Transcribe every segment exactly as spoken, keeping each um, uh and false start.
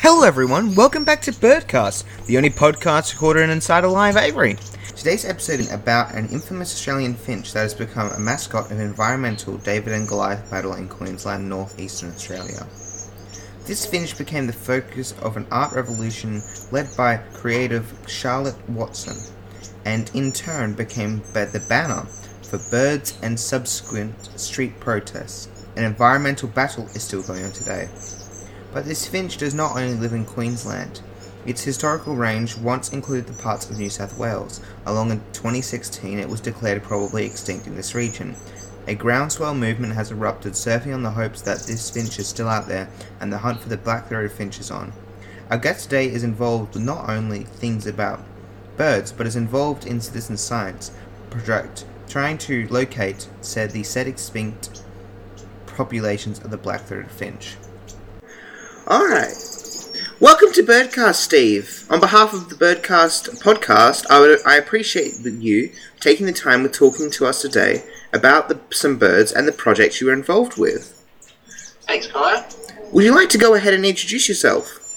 Hello everyone, welcome back to Birdcast, the only podcast recorded inside a live aviary. Today's episode is about an infamous Australian finch that has become a mascot of an environmental David and Goliath battle in Queensland, northeastern Australia. This finch became the focus of an art revolution led by creative Charlotte Watson, and in turn became the banner for birds and subsequent street protests. An environmental battle is still going on today. But this finch does not only live in Queensland. Its historical range once included the parts of New South Wales. Along in twenty sixteen, it was declared probably extinct in this region. A groundswell movement has erupted, surfing on the hopes that this finch is still out there and the hunt for the black-throated finch is on. Our guest today is involved with not only things about birds, but is involved in citizen science project trying to locate said the said extinct populations of the black-throated finch. Alright. Welcome to Birdcast, Steve. On behalf of the Birdcast podcast, I would I appreciate you taking the time with talking to us today about the, some birds and the projects you were involved with. Thanks, Kaya. Would you like to go ahead and introduce yourself?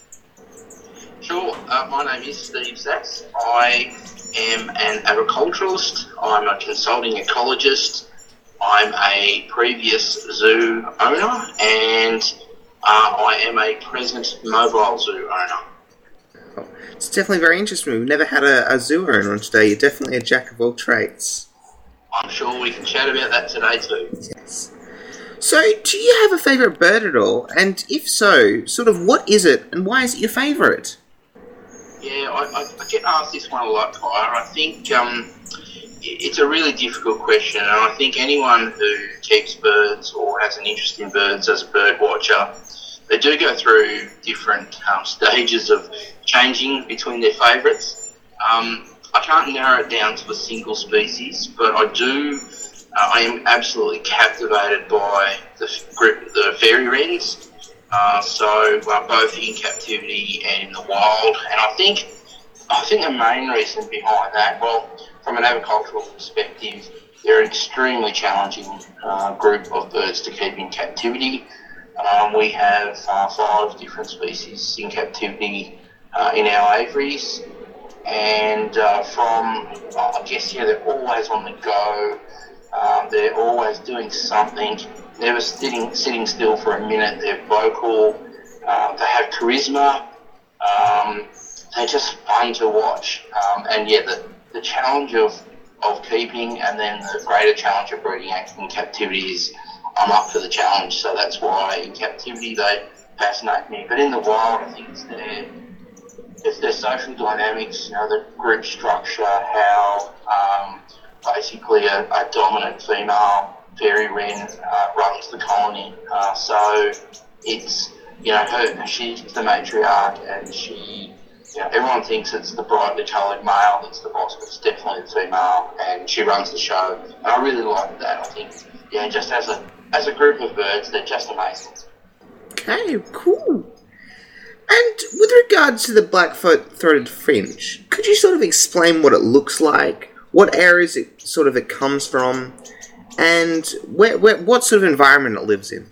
Sure. Uh, my name is Steve Sachs. I am an agriculturalist. I'm a consulting ecologist. I'm a previous zoo owner, and Uh, I am a present mobile zoo owner. Oh, it's definitely very interesting. We've never had a, a zoo owner on today. You're definitely a jack of all trades. I'm sure we can chat about that today too. Yes. So, do you have a favourite bird at all? And if so, sort of what is it and why is it your favourite? Yeah, I, I, I get asked this one a lot, Kaya. I think um, it's a really difficult question, and I think anyone who keeps birds or has an interest in birds as a bird watcher, they do go through different um, stages of changing between their favourites. Um, I can't narrow it down to a single species, but I do. Uh, I am absolutely captivated by the the fairy wrens. Uh, so uh, both in captivity and in the wild, and I think I think the main reason behind that, well, from an agricultural perspective, they're an extremely challenging uh, group of birds to keep in captivity. Um, we have uh, five different species in captivity uh, in our aviaries, and uh, from, uh, I guess, yeah, they're always on the go. Um, they're always doing something, never sitting sitting still for a minute. They're vocal, uh, they have charisma, um, they're just fun to watch. Um, and yeah, the, the challenge of, of keeping and then the greater challenge of breeding in captivity is I'm up for the challenge, so that's why in captivity they fascinate me. But in the wild, I think it's their, it's their social dynamics, you know, the group structure, how um, basically a, a dominant female fairy wren uh, runs the colony. Uh, so it's, you know, her, she's the matriarch, and she, you know, everyone thinks it's the brightly coloured male that's the boss, but it's definitely the female, and she runs the show. And I really like that. I think, yeah, just as a as a group of birds, they're just amazing. Okay, cool. And with regards to the black-throated finch, could you sort of explain what it looks like, what areas it sort of it comes from, and where, where, what sort of environment it lives in?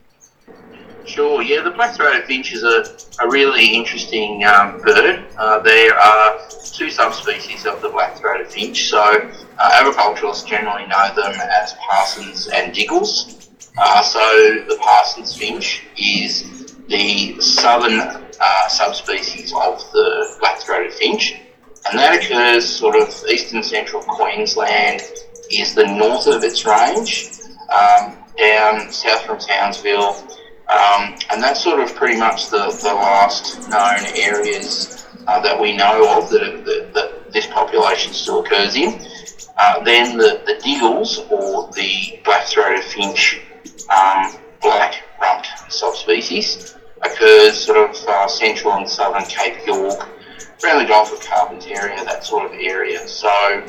Sure, yeah, the black-throated finch is a, a really interesting um, bird. Uh, there are two subspecies of the black-throated finch, so uh, agriculturalists generally know them as parsons and diggles. Uh, so the Parsons finch is the southern uh, subspecies of the black-throated finch, and that occurs sort of eastern central Queensland is the north of its range, um, down south from Townsville, um, and that's sort of pretty much the, the last known areas uh, that we know of that, that, that this population still occurs in. Uh, then the, the diggles, or the black-throated finch, Um, black-rumped subspecies, occurs sort of uh, central and southern Cape York, around the Gulf of Carpentaria, that sort of area. So,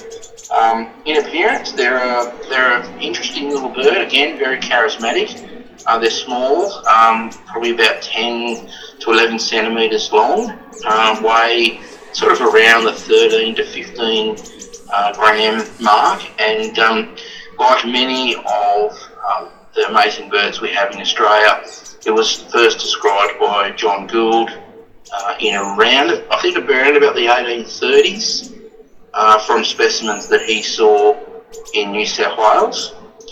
um, in appearance, they're a, they're an interesting little bird, again, very charismatic. Uh, they're small, um, probably about ten to eleven centimetres long, um, weigh sort of around the thirteen to fifteen uh, gram mark, and um, like many of um, the amazing birds we have in Australia, it was first described by John Gould uh, in around, I think around about the eighteen thirties, uh, from specimens that he saw in New South Wales.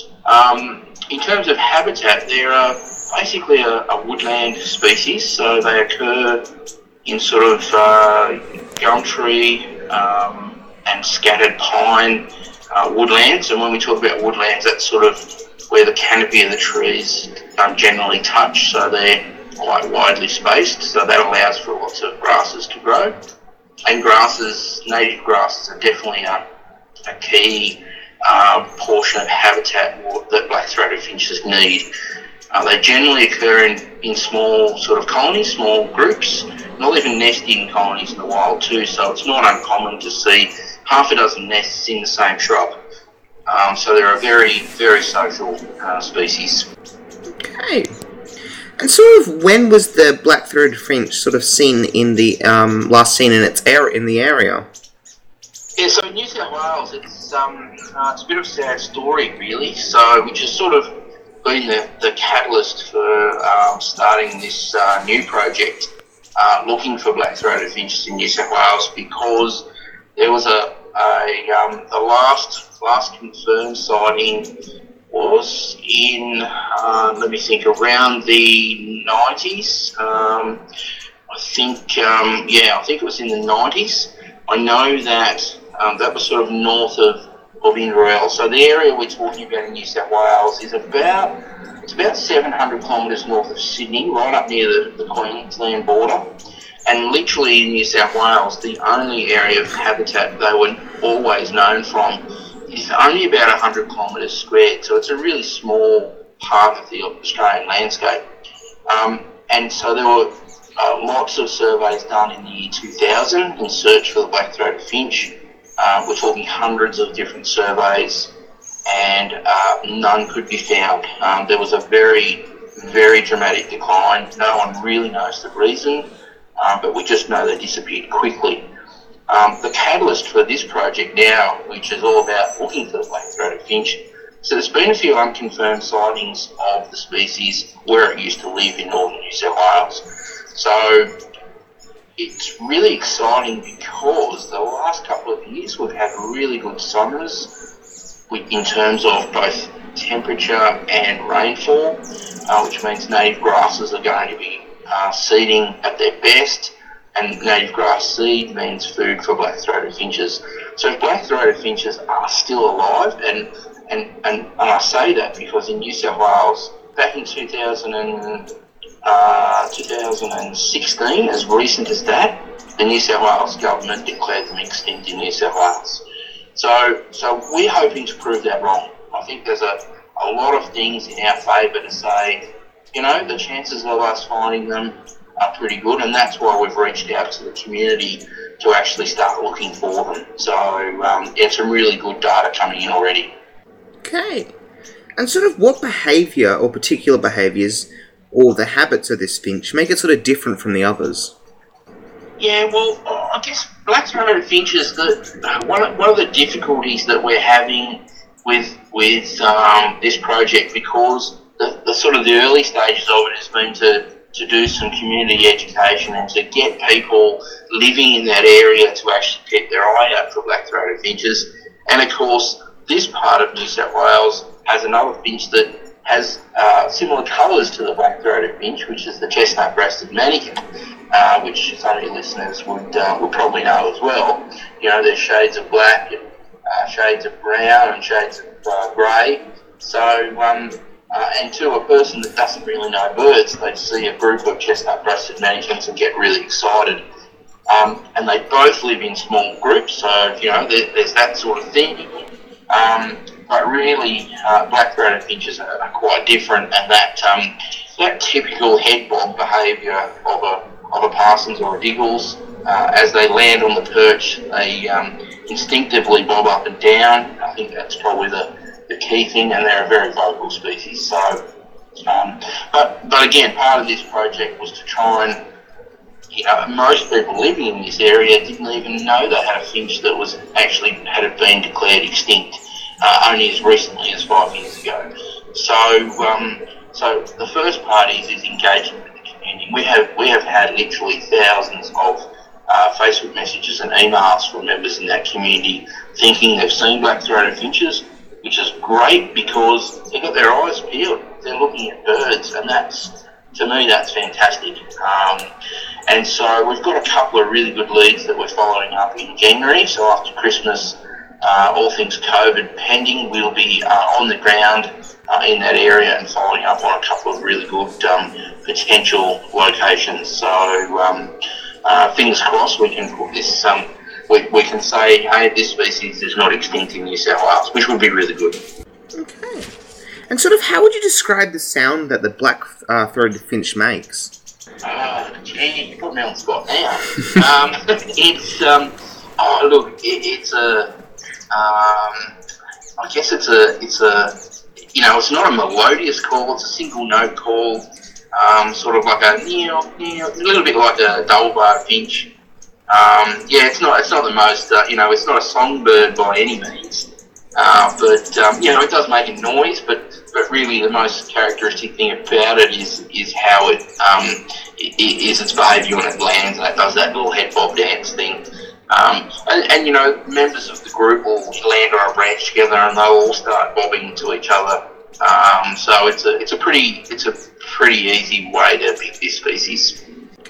Um, in terms of habitat, they're uh, basically a, a woodland species, so they occur in sort of uh, gum tree um, and scattered pine uh, woodlands. And when we talk about woodlands, that's sort of where the canopy of the trees um, generally touch, so they're quite widely spaced, so that allows for lots of grasses to grow. And grasses, native grasses, are definitely a, a key uh, portion of habitat that black-throated finches need. Uh, they generally occur in, in small sort of colonies, small groups, not even nesting colonies in the wild too, so it's not uncommon to see half a dozen nests in the same shrub. Um, so they're a very, very social uh, species. Okay. And sort of when was the black-throated finch sort of seen in the, um, last seen in its area, in the area? Yeah, so in New South Wales, it's, um, uh, it's a bit of a sad story really, so which has sort of been the, the catalyst for um, starting this uh, new project, uh, looking for black-throated finches in New South Wales, because there was a, a um, the last last confirmed sighting was in, uh, let me think, around the nineties. Um, I think, um, yeah, I think it was in the nineties. I know that um, that was sort of north of, of Inverell. So the area we're talking about in New South Wales is about, it's about seven hundred kilometres north of Sydney, right up near the, the Queensland border. And literally in New South Wales, the only area of habitat they were always known from is only about one hundred kilometres squared. So it's a really small part of the Australian landscape. Um, and so there were uh, lots of surveys done in the year two thousand in search for the black-throated finch. Uh, we're talking hundreds of different surveys, and uh, none could be found. Um, there was a very, very dramatic decline. No one really knows the reason, um, but we just know they disappeared quickly. Um, the catalyst for this project now, which is all about looking for the black-throated finch, so there's been a few unconfirmed sightings of the species where it used to live in northern New South Wales. So it's really exciting because the last couple of years we've had really good summers in terms of both temperature and rainfall, uh, which means native grasses are going to be uh, seeding at their best, and native grass seed means food for black-throated finches. So if black-throated finches are still alive, and, and, and, and I say that because in New South Wales, back in two thousand and Uh, two thousand sixteen, as recent as that, the New South Wales government declared them extinct in New South Wales. So, so we're hoping to prove that wrong. I think there's a, a lot of things in our favour to say, you know, the chances of us finding them are pretty good, and that's why we've reached out to the community to actually start looking for them. So, um, yeah, some really good data coming in already. Okay. And sort of what behaviour or particular behaviours or the habits of this finch make it sort of different from the others? Yeah, well, I guess black-throated finches, the, one, of, one of the difficulties that we're having with with um, this project, because the, the sort of the early stages of it has been to, to do some community education and to get people living in that area to actually keep their eye out for black-throated finches. And of course, this part of New South Wales has another finch that has uh, similar colours to the black-throated finch, which is the chestnut-breasted manakin, uh, which some of your listeners would uh, would probably know as well. You know, there's shades of black and uh, shades of brown and shades of uh, grey. So, um, uh, and to a person that doesn't really know birds, they see a group of chestnut-breasted manakins and get really excited. Um, and they both live in small groups, so, you know, there, there's that sort of thing. Um, But really, uh, black-throated finches are, are quite different, and that um, that typical head bob behaviour of a of a Parsons or a Diggles, uh, as they land on the perch, they um, instinctively bob up and down. I think that's probably the, the key thing, and they're a very vocal species. So, um, but but again, part of this project was to try and, you know, most people living in this area didn't even know they had a finch that was actually had it been declared extinct. Uh, only as recently as five years ago. So, um, so the first part is, is engaging with the community. pending. We have we have had literally thousands of uh, Facebook messages and emails from members in that community thinking they've seen black-throated finches, which is great because they've got their eyes peeled. They're looking at birds, and that's, to me, that's fantastic. Um, and so we've got a couple of really good leads that we're following up in January. So after Christmas, uh, all things COVID pending, we'll be uh, on the ground uh, in that area and following up on a couple of really good um, potential locations. So um, uh, fingers crossed we can put this, um, we, we can say, hey, this species is not extinct in New South Wales, which would be really good. Okay. And sort of how would you describe the sound that the black-throated finch makes? Uh, gee, you put me on the spot now. um, it's, um, oh look, it, it's a, um, I guess it's a, it's a, you know, it's not a melodious call, it's a single note call, um, sort of like a neo, neo, a little bit like a double-barred finch. Um, yeah, it's not, it's not the most, uh, you know, it's not a songbird by any means. Uh, but, um, you know, it does make a noise, but, but really the most characteristic thing about it is is how it, um, it, it is its behaviour when it lands, and it does that little head bob dance thing. Um, and, and, you know, members of the group will land on a branch together and they'll all start bobbing to each other. Um, so it's a, it's a pretty, it's a pretty easy way to pick this species.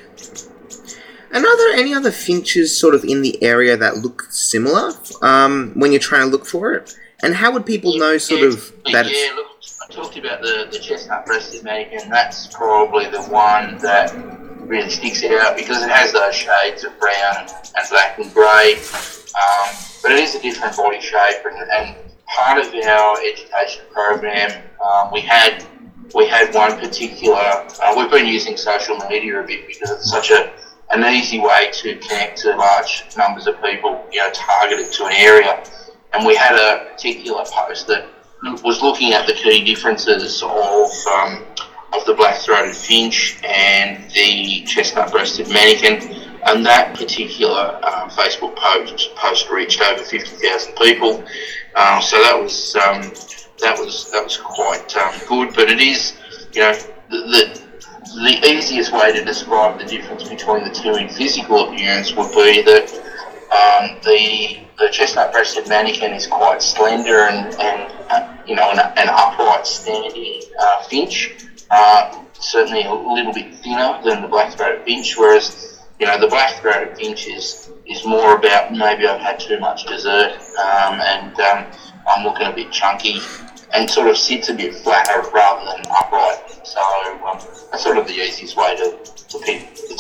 And are there any other finches sort of in the area that look similar um, when you're trying to look for it? And how would people know sort yeah, of that yeah, it's... look, I talked about the, the chestnut-breasted American. That's probably the one that really sticks out because it has those shades of brown and black and grey. Um, but it is a different body shape, and, and part of our education program, um, we had we had one particular... Uh, we've been using social media a bit because it's such a an easy way to connect to large numbers of people, you know, targeted to an area. And we had a particular post that was looking at the key differences of um, of the black-throated finch and the chestnut-breasted manakin. And that particular uh, Facebook post post reached over fifty thousand people. Um, so that was um, that was that was quite um, good. But it is, you know, the, the The easiest way to describe the difference between the two in physical appearance would be that um, the the chestnut-breasted manakin is quite slender and, and uh, you know, an, an upright standing uh, finch. Uh, certainly a little bit thinner than the black-throated finch, whereas, you know, the black-throated finch is, is more about maybe I've had too much dessert um, and um, I'm looking a bit chunky, and sort of sits a bit flatter rather than upright. So um, that's sort of the easiest way to, to pick the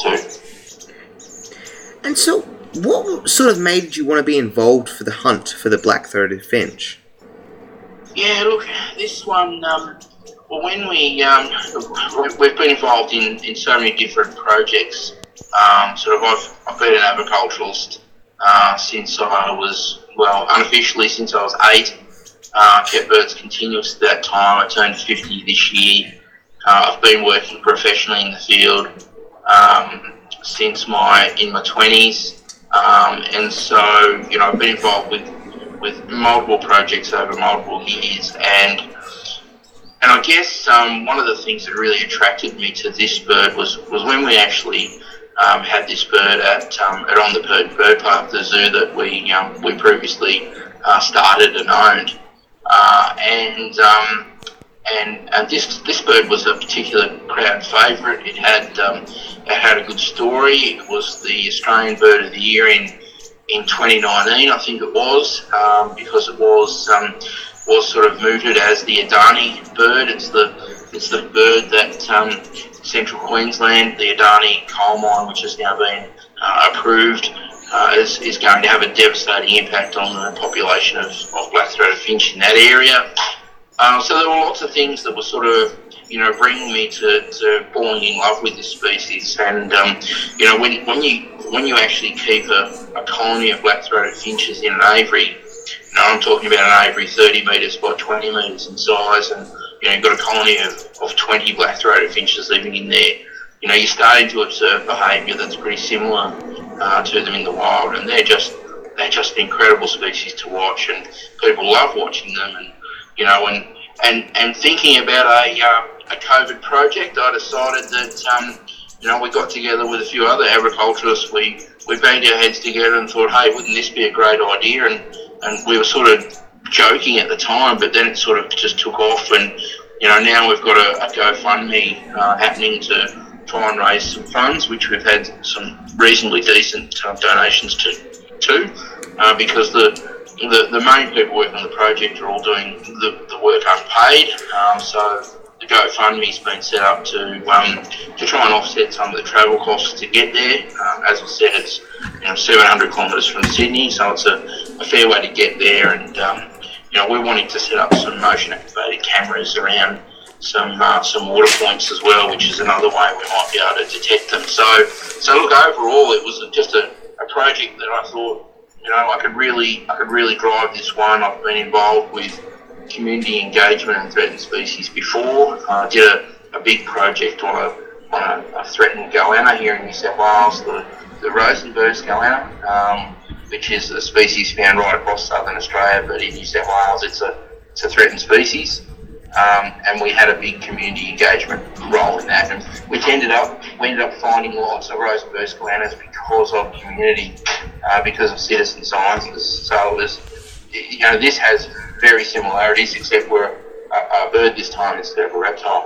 two. And so, what sort of made you want to be involved for the hunt for the black-throated finch? Yeah, look, this one, um, well, when we, um, we've been involved in, in so many different projects. Um, sort of, I've, I've been an agriculturalist uh, since I was, well, unofficially since I was eight. Uh, kept birds continuous at that time. I turned fifty this year. Uh, I've been working professionally in the field um, since my in my twenties, um, and so you know I've been involved with with multiple projects over multiple years, and and I guess um, one of the things that really attracted me to this bird was was when we actually um, had this bird at um, at On the Bird, Bird Park, the zoo that we um, we previously uh, started and owned. Uh, and um, and and this this bird was a particular crowd favourite. It had um, it had a good story. It was the Australian Bird of the Year in in twenty nineteen, I think it was, um, because it was um, was sort of mooted as the Adani bird. It's the it's the bird that um, Central Queensland, the Adani coal mine, which has now been uh, approved. Uh, is, is going to have a devastating impact on the population of, of black-throated finch in that area. Uh, so there were lots of things that were sort of, you know, bringing me to, to falling in love with this species. And um, you know, when when you when you actually keep a, a colony of black-throated finches in an aviary, you know, I'm talking about an aviary thirty metres by twenty metres in size, and you know, you've got a colony of, of twenty black-throated finches living in there. You know, you're starting to observe behaviour that's pretty similar uh, to them in the wild, and they're just they're just incredible species to watch, and people love watching them. And you know, and and, and thinking about a uh, a COVID project, I decided that um, you know, we got together with a few other agriculturists. We we banged our heads together and thought, hey, wouldn't this be a great idea? And and we were sort of joking at the time, but then it sort of just took off. And you know, now we've got a, a GoFundMe uh, happening to try and raise some funds, which we've had some reasonably decent uh, donations to, to uh, because the, the the main people working on the project are all doing the, the work unpaid. Um, so the GoFundMe's been set up to um, to try and offset some of the travel costs to get there. Um, as I said, it's you know seven hundred kilometres from Sydney, so it's a, a fair way to get there. And um, you know we're wanting to set up some motion activated cameras around some uh, some water points as well, which is another way we might be able to detect them. So, so look, overall, it was just a, a project that I thought, you know, I could really, I could really drive this one. I've been involved with community engagement and threatened species before. I did a, a big project on a, on a, a threatened goanna here in New South Wales, the, the Rosenberg's goanna, um, which is a species found right across southern Australia, but in New South Wales, it's a it's a threatened species. Um, and we had a big community engagement role in that, and which ended up we ended up finding lots of Rosenberg's goannas because of community, uh, because of citizen sciences. So it was, you know, this has very similarities, except we're a, a bird this time instead of a reptile.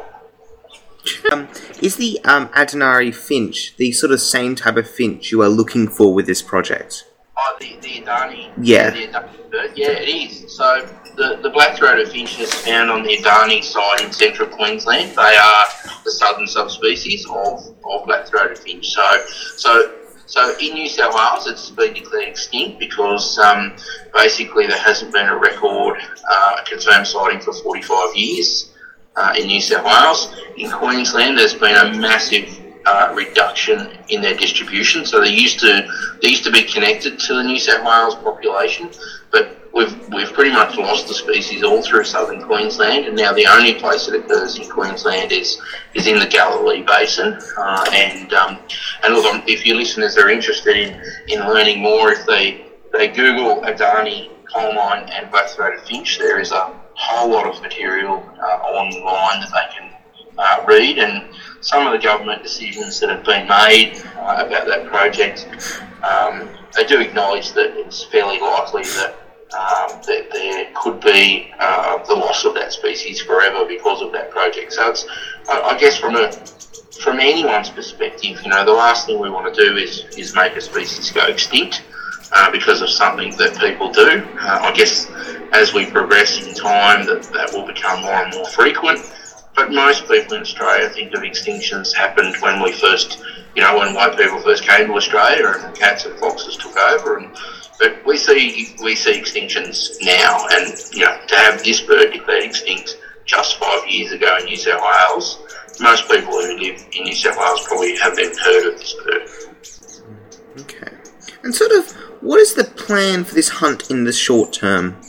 Um, is the um, Adenari finch the sort of same type of finch you are looking for with this project? Oh, the, the Adani. Yeah. The Adani bird. Yeah, it is. So the, the black-throated finch is found on the Adani side in central Queensland. They are the southern subspecies of, of black-throated finch. So, so, so in New South Wales, it's been declared extinct because um, basically there hasn't been a record, uh, a confirmed sighting for forty-five years uh, in New South Wales. In Queensland, there's been a massive Uh, reduction in their distribution. So they used to they used to be connected to the New South Wales population, but we've we've pretty much lost the species all through southern Queensland, and now the only place it occurs in Queensland is is in the Galilee Basin. Uh, and um, and look, if your listeners are interested in, in learning more, if they they Google Adani coal mine and black-throated finch, there is a whole lot of material uh, online that they can uh, read, and some of the government decisions that have been made uh, about that project, um, they do acknowledge that it's fairly likely that, um, that there could be uh, the loss of that species forever because of that project. So it's, I, I guess from a from anyone's perspective, you know, the last thing we want to do is, is make a species go extinct uh, because of something that people do. Uh, I guess as we progress in time, that, that will become more and more frequent. But most people in Australia think of extinctions happened when we first, you know, when white people first came to Australia and cats and foxes took over. And but we see we see extinctions now, and you know, to have this bird declared extinct just five years ago in New South Wales, most people who live in New South Wales probably haven't even heard of this bird. Okay, and sort of, what is the plan for this hunt in the short term?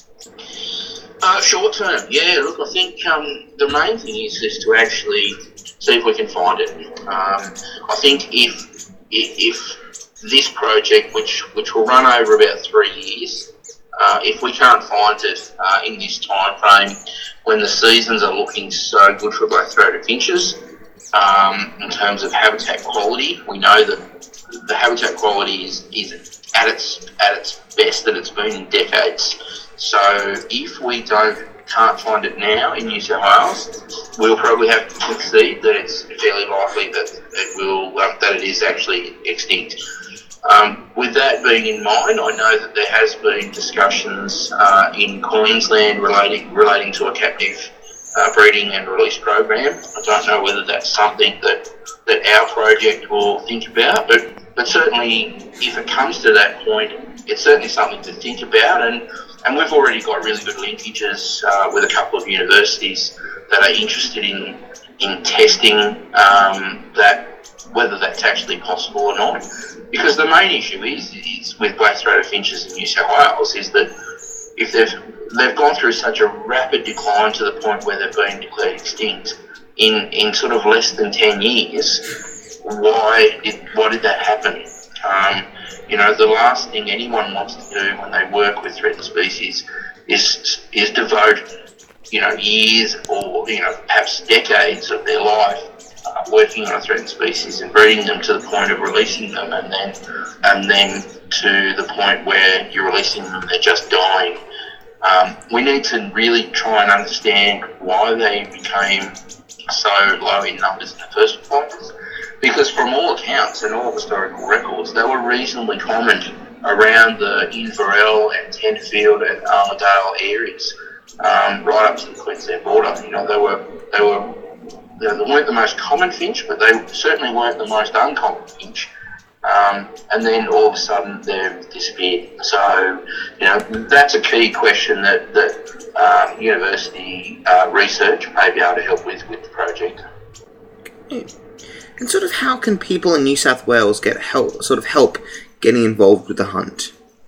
Uh, short term, yeah. Look, I think um, the main thing is is to actually see if we can find it. Um, I think if if this project, which which will run over about three years, uh, if we can't find it uh, in this time frame, when the seasons are looking so good for black-throated finches, um, in terms of habitat quality, we know that the habitat quality is is at its at its best that it's been in decades. So if we don't can't find it now in New South Wales, we'll probably have to concede that it's fairly likely that it will um, that it is actually extinct. Um, with that being in mind, I know that there has been discussions uh, in Queensland relating relating to a captive uh, breeding and release program. I don't know whether that's something that that our project will think about, but but certainly if it comes to that point, it's certainly something to think about. And And we've already got really good linkages uh, with a couple of universities that are interested in in testing um, that, whether that's actually possible or not. Because the main issue is, is with black-throated finches in New South Wales is that if they've they've gone through such a rapid decline to the point where they've been declared extinct in, in sort of less than ten years, why did why did that happen? Um, You know, the last thing anyone wants to do when they work with threatened species is is devote, you know, years or, you know, perhaps decades of their life uh, working on a threatened species and breeding them to the point of releasing them, and then and then to the point where you're releasing them, they're just dying. Um, we need to really try and understand why they became so low in numbers in the first place, because from all accounts and all historical records, they were reasonably common around the Inverell and Tenterfield and Armidale areas, um, right up to the Queensland border. You know, they were they were they weren't the most common finch, but they certainly weren't the most uncommon finch. Um, and then all of a sudden they've disappeared. So, you know, that's a key question that, that uh, university uh, research may be able to help with with the project. And sort of how can people in New South Wales get help, sort of help getting involved with the hunt?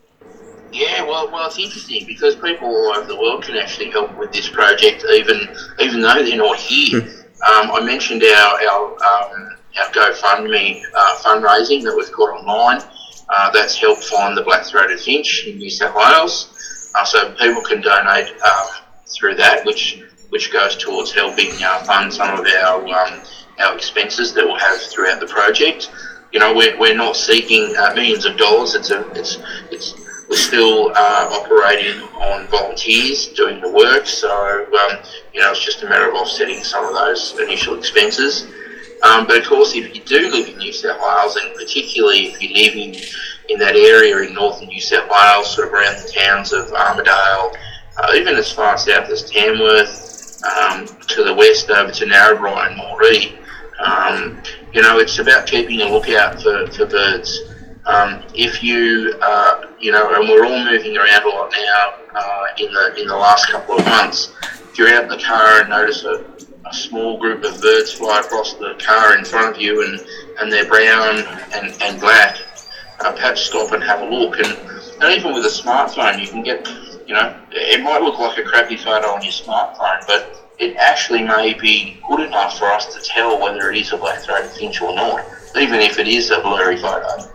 Yeah, well, well, it's interesting because people all over the world can actually help with this project, even even though they're not here. um, I mentioned our our, um, our GoFundMe uh, fundraising that we've got online. Uh, that's helped find the black-throated finch in New South Wales. Uh, so people can donate um, through that, which which goes towards helping uh, fund some of our um, our expenses that we'll have throughout the project. You know, we're we're not seeking uh, millions of dollars. It's a it's it's we're still uh, operating on volunteers doing the work. So um, you know, it's just a matter of offsetting some of those initial expenses. Um, but of course, if you do live in New South Wales, and particularly if you live in, in that area in northern New South Wales, sort of around the towns of Armidale, uh, even as far south as Tamworth, um, to the west over to Narrabri and Moree, um, you know, it's about keeping a lookout for, for birds. Um, if you, uh, you know, and we're all moving around a lot now uh, in the in the last couple of months, if you're out in the car and notice a a small group of birds fly across the car in front of you and, and they're brown and, and black, uh, perhaps stop and have a look. And, and even with a smartphone, you can get, you know, it might look like a crappy photo on your smartphone, but it actually may be good enough for us to tell whether it is a black-throated finch or not, even if it is a blurry photo.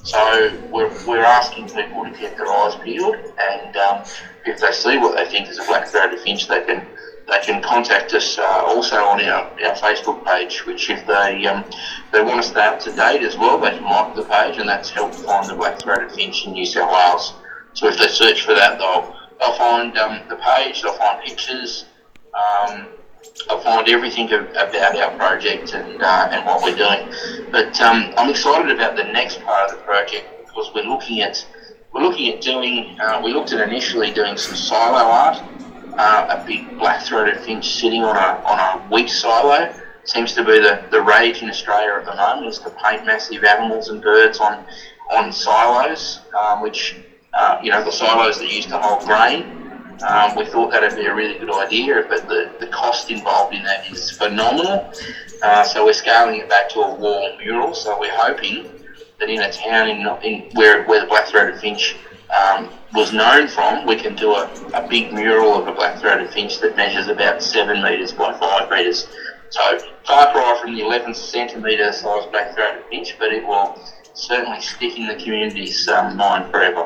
So we're, we're asking people to keep their eyes peeled, and um, if they see what they think is a black-throated finch, they can they can contact us uh, also on our, our Facebook page, which if they um, they want to stay up to date as well, they can like the page, and that's helped find the black-throated finch in New South Wales. So if they search for that, they'll, they'll find um, the page, they'll find pictures, um, they'll find everything about our project and uh, and what we're doing. But um, I'm excited about the next part of the project because we're looking at we're looking at doing uh, we looked at initially doing some silo art. Uh, a big black-throated finch sitting on a on a wheat silo seems to be the, the rage in Australia at the moment, is to paint massive animals and birds on on silos, um, which uh, you know the silos that used to hold grain. Um, we thought that'd be a really good idea, but the, the cost involved in that is phenomenal. Uh, so we're scaling it back to a wall mural. So we're hoping that in a town in, in where where the black-throated finch Um, was known from, we can do a, a big mural of a black-throated finch that measures about seven metres by five metres. So far cry from the eleven centimetre size black-throated finch, but it will certainly stick in the community's um, mind forever.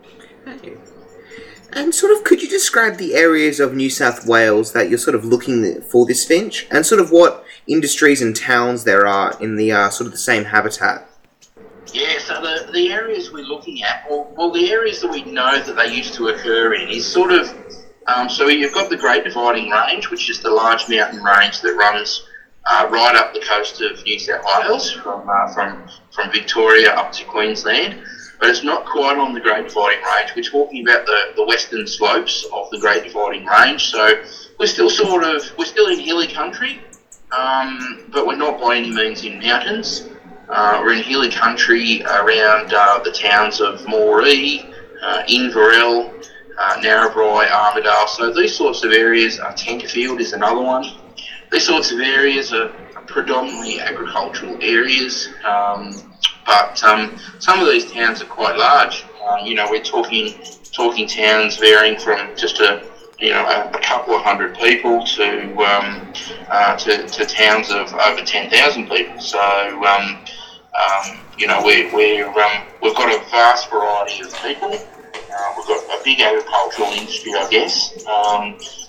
And sort of, could you describe the areas of New South Wales that you're sort of looking for this finch, and sort of what industries and towns there are in the uh, sort of the same habitat? Yeah, so the, the areas we're looking at, well, well, the areas that we know that they used to occur in is sort of, um, so you've got the Great Dividing Range, which is the large mountain range that runs uh, right up the coast of New South Wales, from, uh, from, from Victoria up to Queensland, but it's not quite on the Great Dividing Range. We're talking about the, the western slopes of the Great Dividing Range, so we're still sort of, we're still in hilly country, um, but we're not by any means in mountains. Uh, we're in hilly country around uh, the towns of Moree, uh, Inverell, uh, Narrabri, Armidale. So these sorts of areas, uh, Tenterfield is another one. These sorts of areas are predominantly agricultural areas, um, but um, some of these towns are quite large. Uh, you know, we're talking talking towns varying from just a you know a, a couple of hundred people to um, uh, to, to towns of over ten thousand people. So. Um, Um, you know, we're, we're, um, we've got a vast variety of people. Uh, we've got a big agricultural industry, I guess. Um,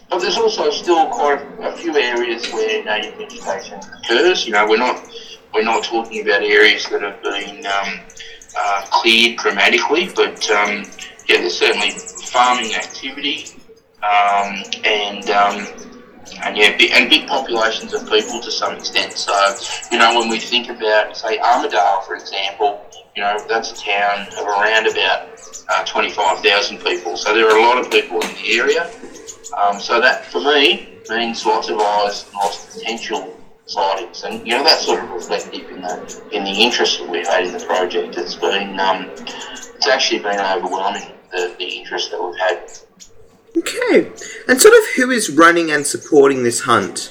But there's also still quite a, a few areas where native vegetation occurs. You know, we're not we're not talking about areas that have been um, uh, cleared dramatically, but um, yeah, there's certainly farming activity um, and um, and yeah, big, and big populations of people to some extent. So you know, when we think about say Armidale, for example, you know, that's a town of around about uh, twenty-five thousand people. So there are a lot of people in the area. Um, so that, for me, means lots of eyes and lots of potential sightings. And, you know, that's sort of reflective in the, in the interest that we've had in the project. It's been, um, it's actually been overwhelming, the, the interest that we've had. Okay. And sort of who is running and supporting this hunt?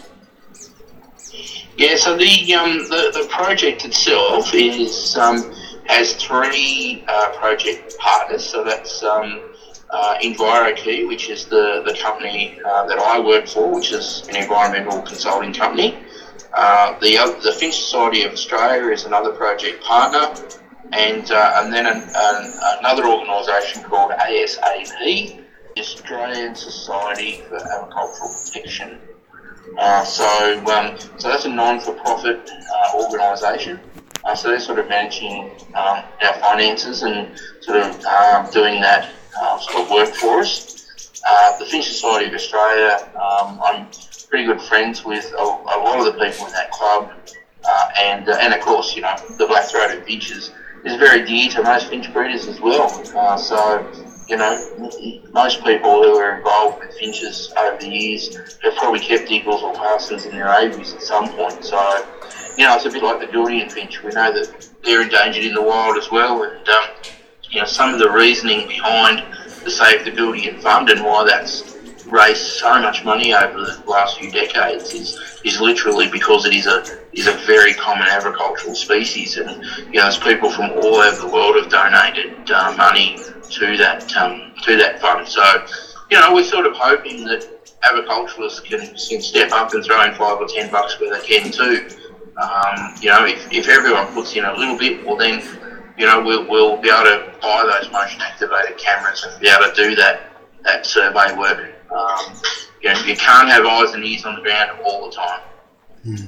Yeah, so the um, the, the project itself is um, has three uh, project partners. So that's... Um, Uh, EnviroKey, which is the, the company uh, that I work for, which is an environmental consulting company. Uh, the uh, the Finch Society of Australia is another project partner, and uh, and then an, an, another organisation called A S A P, the Australian Society for Agricultural Protection. Uh, so um, so that's a non-for-profit uh, organisation. Uh, so they're sort of managing um, our finances and sort of um, doing that Uh, sort of work for us. Uh, the Finch Society of Australia, um, I'm pretty good friends with a, a lot of the people in that club, uh, and uh, and of course, you know, the black-throated finches is very dear to most finch breeders as well. Uh, so, you know, most people who are involved with finches over the years have probably kept eagles or parsons in their aviaries at some point. So, you know, it's a bit like the Gildian finch. We know that they're endangered in the wild as well, and um, you know, some of the reasoning behind the Save the Gildian Fund and why that's raised so much money over the last few decades is is literally because it is a is a very common agricultural species, and you know, there's people from all over the world have donated uh, money to that um, to that fund. So, you know, we're sort of hoping that agriculturalists can, can step up and throw in five or ten bucks where they can too. Um, you know, if if everyone puts in a little bit, well then, you know, we'll, we'll be able to buy those motion-activated cameras and be able to do that that survey work. Um, you know, you can't have eyes and ears on the ground all the time. Hmm.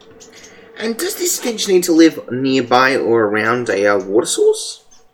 And does this finch need to live nearby or around a uh, water source?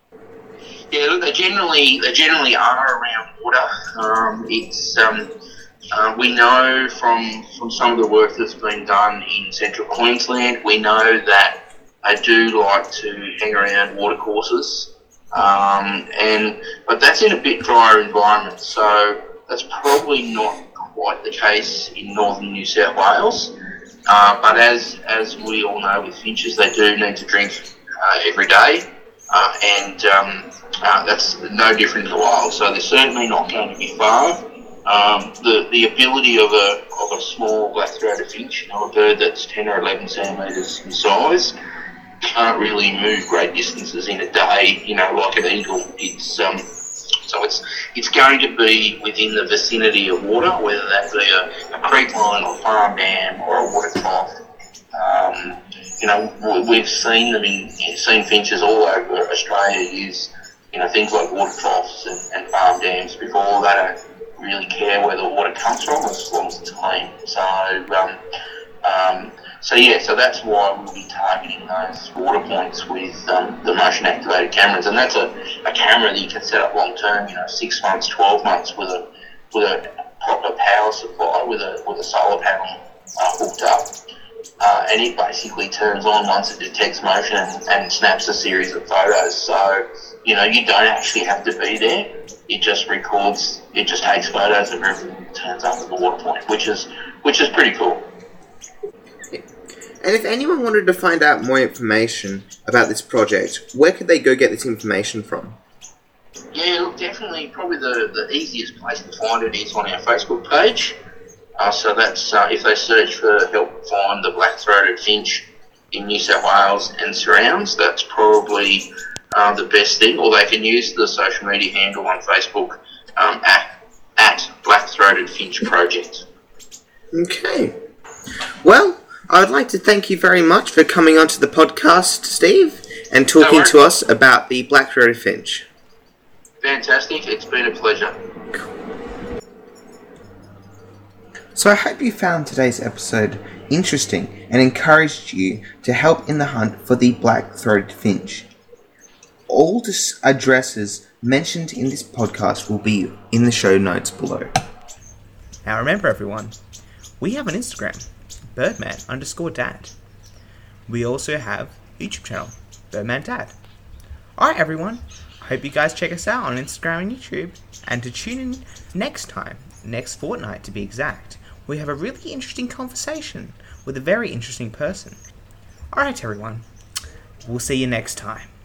Yeah, look, they generally they generally are around water. Um, it's um, uh, we know from from some of the work that's been done in central Queensland, we know that I do like to hang around watercourses, um, and but that's in a bit drier environment, so that's probably not quite the case in northern New South Wales. Uh, but as as we all know with finches, they do need to drink uh, every day, uh, and um, uh, that's no different in the wild. So they're certainly not going to be far. Um, the the ability of a of a small black-throated finch, you know, a bird that's ten or eleven centimetres in size, can't really move great distances in a day, you know, like an eagle. It's um, so it's it's going to be within the vicinity of water, whether that be a, a creek line or farm dam or a water trough. Um, you know, we've seen them in seen finches all over Australia use, you know, things like water troughs and, and farm dams before. They don't really care where the water comes from as long as it's clean. So. Um, um, So yeah, so that's why we'll be targeting those water points with um, the motion-activated cameras, and that's a, a camera that you can set up long term. You know, six months, twelve months with a with a proper power supply, with a with a solar panel uh, hooked up, uh, and it basically turns on once it detects motion and, and snaps a series of photos. So you know, you don't actually have to be there. It just records. It just takes photos of everything that turns up at the water point, which is which is pretty cool. And if anyone wanted to find out more information about this project, where could they go get this information from? Yeah, look, definitely, probably the, the easiest place to find it is on our Facebook page. Uh, so that's, uh, if they search for help find the black-throated finch in New South Wales and surrounds, that's probably uh, the best thing. Or they can use the social media handle on Facebook um, at, at Black-Throated Finch Project. Okay. Well, I would like to thank you very much for coming onto the podcast, Steve, and talking to us about the black-throated finch. Fantastic. It's been a pleasure. So I hope you found today's episode interesting and encouraged you to help in the hunt for the black-throated finch. All the addresses mentioned in this podcast will be in the show notes below. Now remember everyone, we have an Instagram, birdman underscore dad. We also have a YouTube channel, Birdman Dad. Alright everyone, I hope you guys check us out on Instagram and YouTube, and to tune in next time, next fortnight to be exact, we have a really interesting conversation with a very interesting person. Alright everyone, we'll see you next time.